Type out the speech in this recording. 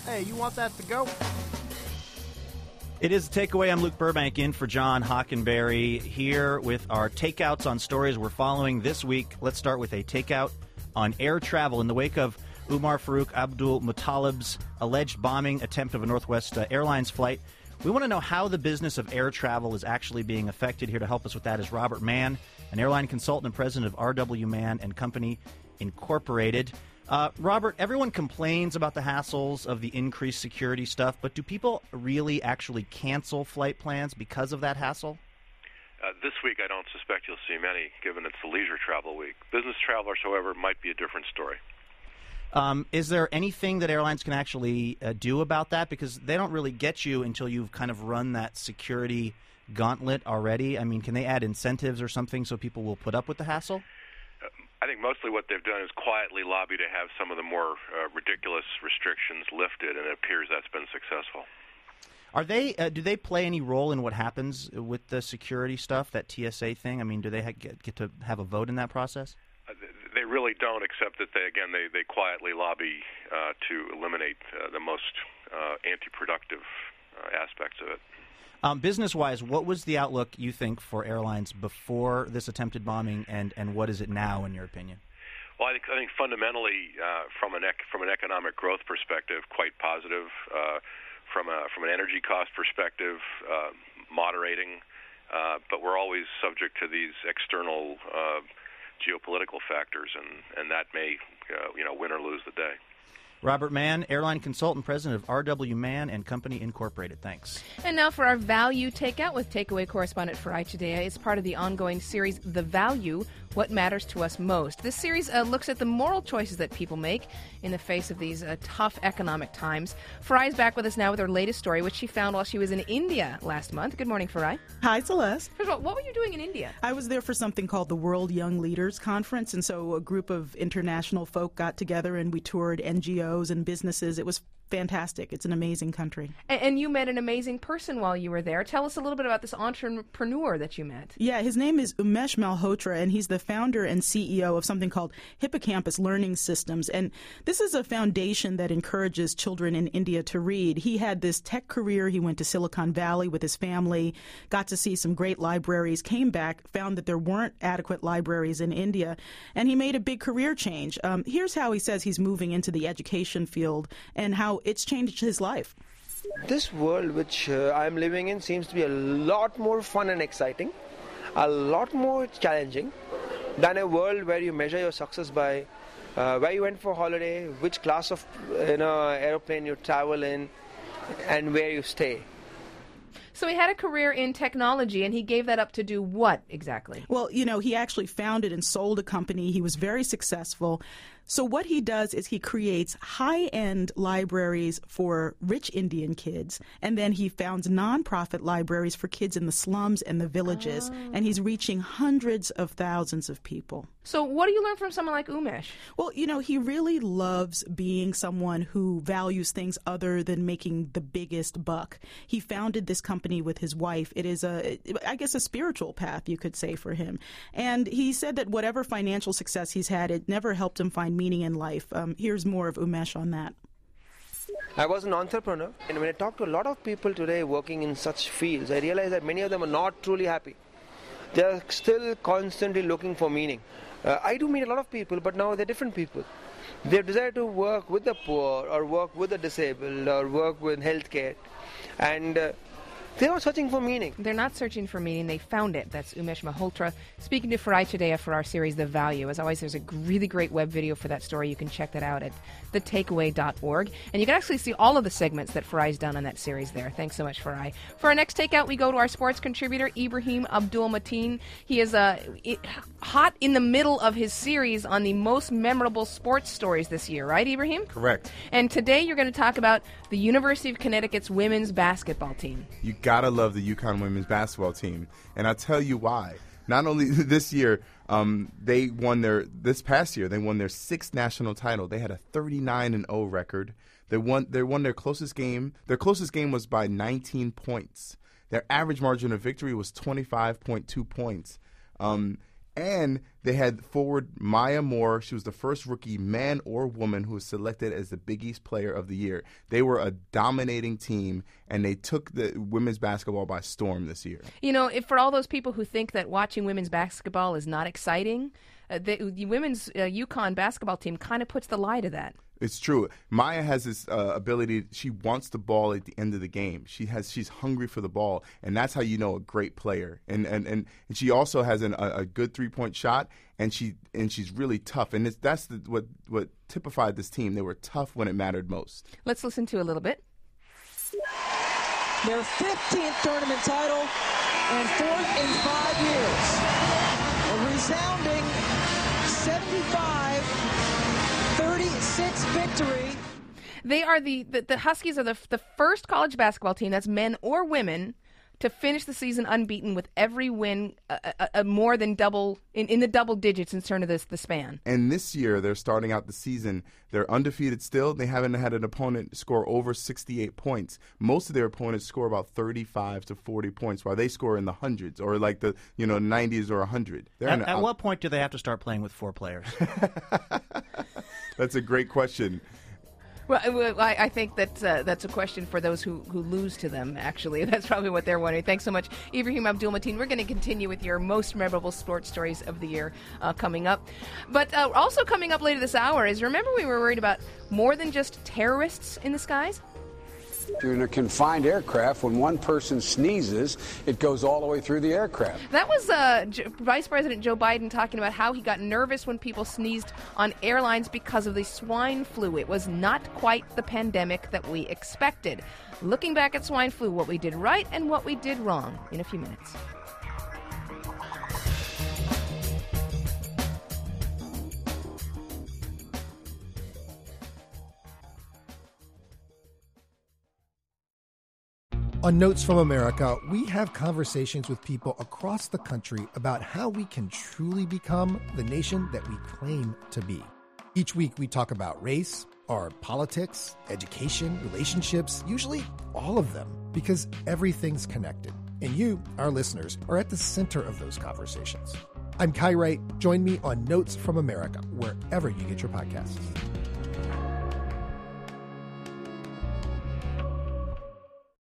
Hey, you want that to go? It is a Takeaway. I'm Luke Burbank in for John Hockenberry here with our takeouts on stories we're following this week. Let's start with a takeout on air travel. In the wake of Umar Farouk Abdul Muttalib's alleged bombing attempt of a Northwest Airlines flight, we want to know how the business of air travel is actually being affected. Here to help us with that is Robert Mann, an airline consultant and president of R.W. Mann and Company Incorporated. Robert, everyone complains about the hassles of the increased security stuff, but do people really actually cancel flight plans because of that hassle? This week, I don't suspect you'll see many, given it's the leisure travel week. Business travelers, however, might be a different story. Is there anything that airlines can actually do about that? Because they don't really get you until you've kind of run that security gauntlet already. I mean, can they add incentives or something so people will put up with the hassle? I think mostly what they've done is quietly lobby to have some of the more ridiculous restrictions lifted, and it appears that's been successful. Are they? Do they play any role in what happens with the security stuff, that TSA thing? I mean, do they get to have a vote in that process? They really don't, except that they quietly lobby to eliminate the most anti-productive aspects of it. Business-wise, what was the outlook, you think, for airlines before this attempted bombing, and what is it now, in your opinion? Well, I think fundamentally, from an economic growth perspective, quite positive. From an energy cost perspective, moderating. But we're always subject to these external geopolitical factors, and that may win or lose the day. Robert Mann, airline consultant, president of R.W. Mann and Company Incorporated. Thanks. And now for our value takeout with Takeaway correspondent Farai Chideya. It's part of the ongoing series, The Value, What Matters to Us Most. This series looks at the moral choices that people make in the face of these tough economic times. Farai's back with us now with her latest story, which she found while she was in India last month. Good morning, Farai. Hi, Celeste. First of all, what were you doing in India? I was there for something called the World Young Leaders Conference, and so a group of international folk got together and we toured NGOs and businesses. It was fantastic. It's an amazing country. And you met an amazing person while you were there. Tell us a little bit about this entrepreneur that you met. Yeah, his name is Umesh Malhotra, and he's the founder and CEO of something called Hippocampus Learning Systems. And this is a foundation that encourages children in India to read. He had this tech career. He went to Silicon Valley with his family, got to see some great libraries, came back, found that there weren't adequate libraries in India, and he made a big career change. Here's how he says he's moving into the education field and how it's changed his life. This world which I'm living in seems to be a lot more fun and exciting, a lot more challenging than a world where you measure your success by where you went for holiday, which class of aeroplane you travel in, and where you stay. So he had a career in technology, and he gave that up to do what exactly? Well, he actually founded and sold a company. He was very successful. So what he does is he creates high-end libraries for rich Indian kids, and then he founds nonprofit libraries for kids in the slums and the villages, and he's reaching hundreds of thousands of people. So what do you learn from someone like Umesh? Well, he really loves being someone who values things other than making the biggest buck. He founded this company with his wife. It is a spiritual path, you could say, for him. And he said that whatever financial success he's had, it never helped him find meaning in life. Here's more of Umesh on that. I was an entrepreneur, and when I talk to a lot of people today working in such fields, I realize that many of them are not truly happy. They are still constantly looking for meaning. I do meet a lot of people, but now they're different people. They desire to work with the poor, or work with the disabled, or work with healthcare, and they're not searching for meaning. They're not searching for meaning. They found it. That's Umesh Malhotra speaking to Farai Chideya for our series, The Value. As always, there's a really great web video for that story. You can check that out at thetakeaway.org. And you can actually see all of the segments that Farai's done on that series there. Thanks so much, Farai. For our next takeout, we go to our sports contributor, Ibrahim Abdul Mateen. He is hot in the middle of his series on the most memorable sports stories this year, right, Ibrahim? Correct. And today you're going to talk about the University of Connecticut's women's basketball team. You gotta love the UConn women's basketball team, and I'll tell you why. Not only this year, this past year they won their 6th national title. They had a 39-0 record. They won their closest game. Their closest game was by 19 points. Their average margin of victory was 25.2 points. And they had forward Maya Moore. She was the first rookie man or woman who was selected as the Big East Player of the Year. They were a dominating team, and they took the women's basketball by storm this year. You know, for all those people who think that watching women's basketball is not exciting, the women's UConn basketball team kind of puts the lie to that. It's true. Maya has this ability. She wants the ball at the end of the game. She's hungry for the ball, and that's how you know a great player. And she also has a good 3-point shot, and she's really tough. And that's what typified this team. They were tough when it mattered most. Let's listen to a little bit. Their 15th tournament title and 4th in 5 years. A resounding 75-36 victory. They are the Huskies are the first college basketball team, that's men or women, to finish the season unbeaten with every win more than double in the double digits in terms of the span. And this year, they're starting out the season. They're undefeated still. They haven't had an opponent score over 68 points. Most of their opponents score about 35 to 40 points, while they score in the hundreds or like the 90s or 100. At what point do they have to start playing with 4 players? That's a great question. Well, I think that's a question for those who lose to them, actually. That's probably what they're wondering. Thanks so much, Ibrahim Abdul-Mateen. We're going to continue with your most memorable sports stories of the year coming up. But also coming up later this hour is, remember we were worried about more than just terrorists in the skies? You're in a confined aircraft. When one person sneezes, it goes all the way through the aircraft. That was Vice President Joe Biden talking about how he got nervous when people sneezed on airlines because of the swine flu. It was not quite the pandemic that we expected. Looking back at swine flu, what we did right and what we did wrong in a few minutes. On Notes from America, we have conversations with people across the country about how we can truly become the nation that we claim to be. Each week we talk about race, our politics, education, relationships, usually all of them, because everything's connected. And you, our listeners, are at the center of those conversations. I'm Kai Wright. Join me on Notes from America, wherever you get your podcasts.